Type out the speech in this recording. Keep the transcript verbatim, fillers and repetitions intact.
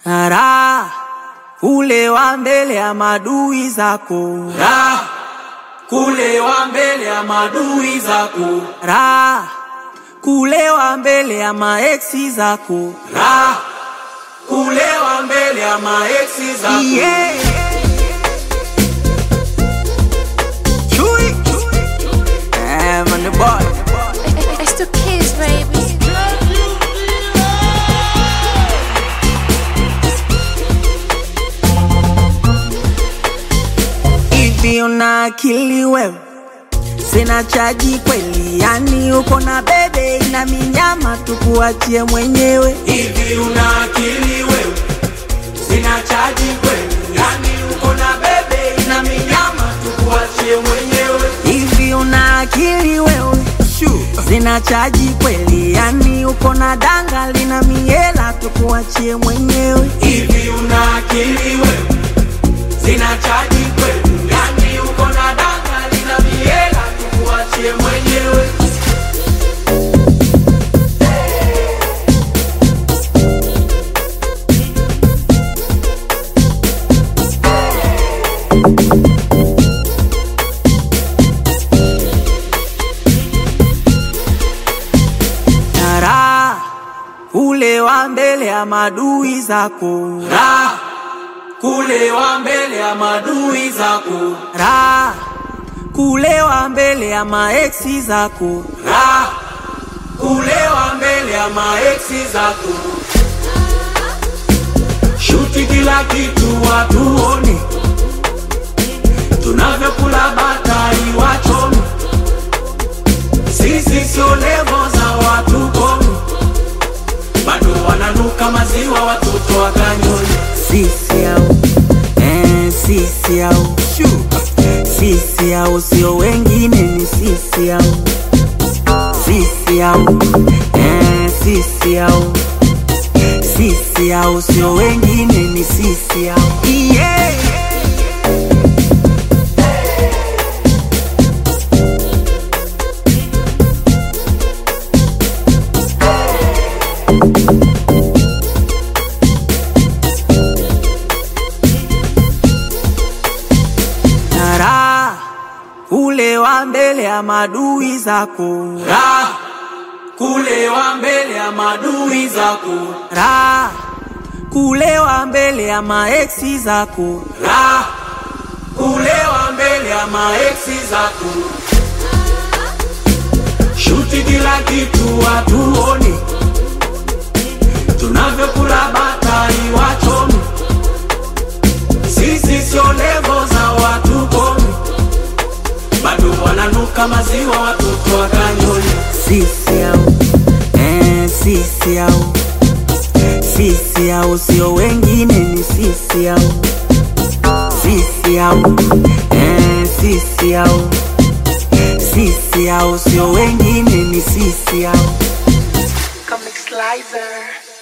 Raha kulewa mbele ya madui zako, Raha kulewa mbele ya madui zako, Raha kulewa mbele ya maeksi zako, Raha kulewa mbele ya maeksi zako. yeah. Chui eh, man the boy. It's the kids, baby. Hivi una akili wewe? Sina chaji kweli, yani uko na bebe ina minyama tukuachie mwenyewe. Hivi una akili wewe? Sina chaji kweli, yani uko na bebe ina minyama tukuachie mwenyewe. Hivi una akili wewe? Sina chaji kweli, yani uko na danga lina miela tukuachie mwenyewe. Hivi una akili wewe? Sina chaji kweli, yani uko na danga lina miela tukuachie mwenyewe. Raha kulewa mbele ya madui zako, Raha kulewa mbele ya madui zako, Raha kulewa mbele ya maeksi zako, Raha kulewa mbele ya maeksi zako. Shuti kila kitu watuone, tunavyokula batai wachome. Sisi sio levo za watu komi, bado wananuka maziwa watoto wakanyoni. sisi au eh, sisi au sisi au sio wengine ni sisi au sisi au eh, sisi au sisi au sio wengine ni sisi au yeah. Raha kulewa mbele ya madui zako, Raha kulewa mbele ya madui zako, Raha kulewa mbele ya maeksi zako, Raha kulewa mbele ya maeksi zako. Shuti kila kitu watuone, tunavyokula batai wachome. Sisi sio levo za watu komi, bado wananuka maziwa watoto wakanyoni. sisi au eh, sisi au sisi au sio wengine ni sisi au sisi au eh, sisi au sisi au sio wengine ni sisi au Comic Slicer.